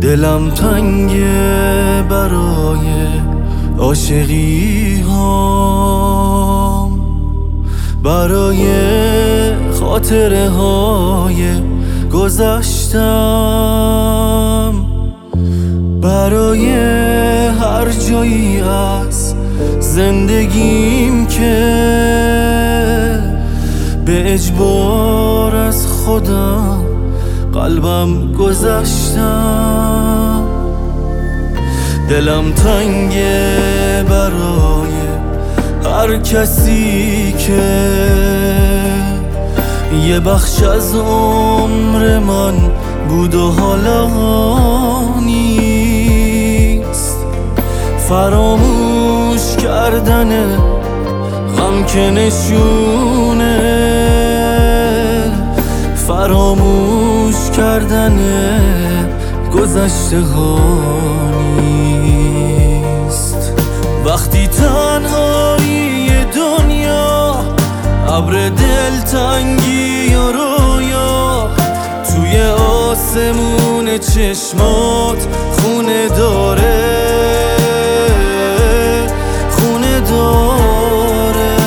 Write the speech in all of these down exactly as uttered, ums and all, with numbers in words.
دلم تنگه برای عاشقی هام، برای خاطره های گذشتم، برای هر جایی از زندگیم که به اجبار از خودم قلبم گذشتم. دلم تنگه برای هر کسی که یه بخش از عمر من بود و حالا نیست. فراموش کردن غم که نشونه فراموش کردن گذشته ها نیست. وقتی تنهایی دنیا ابر دلتنگی و رویا توی آسمون چشمات خونه داره خونه داره.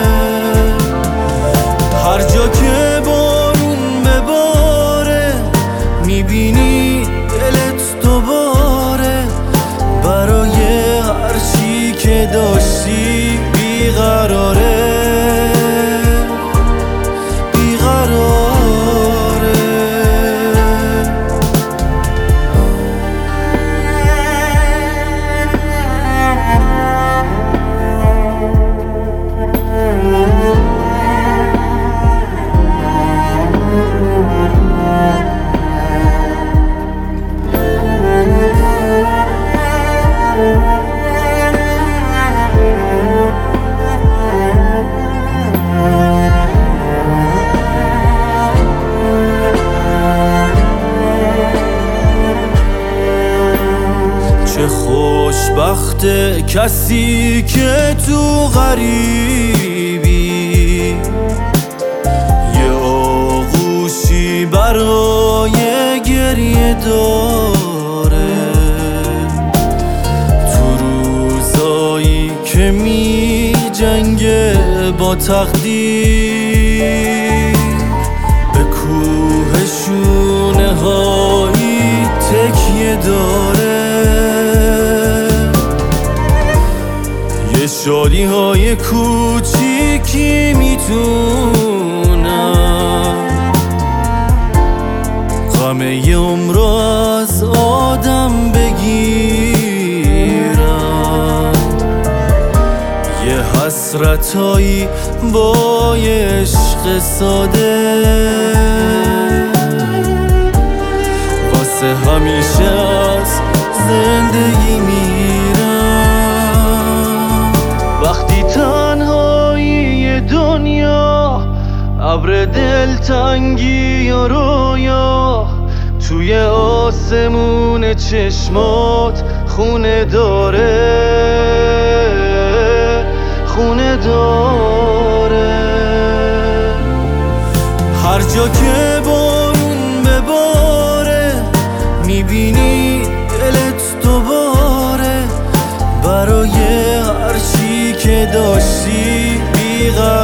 هر جا که بارون بباره میبینی دلت دوباره برای هر چی که داشتی بیقراره چه خوشبخت کسی که تو غریبی یه آغوشی برای گریه داره. تو روزایی که می جنگه با تقدیر به کوه شونه هایی تکیه داره. یه شادی های کوچیکی میتونن غم یه عمر از آدم بگیرن. یه حسرتایی با یه عشق ساده واسه همیشه از زندگی میرن. وقتی تنهایی دنیا ابر دلتنگی و رویا توی آسمون چشمات خونه داره خونه داره. هر جا که بارون بباره میبینی دلت دوباره برای هر چی که داشتی بیقراره.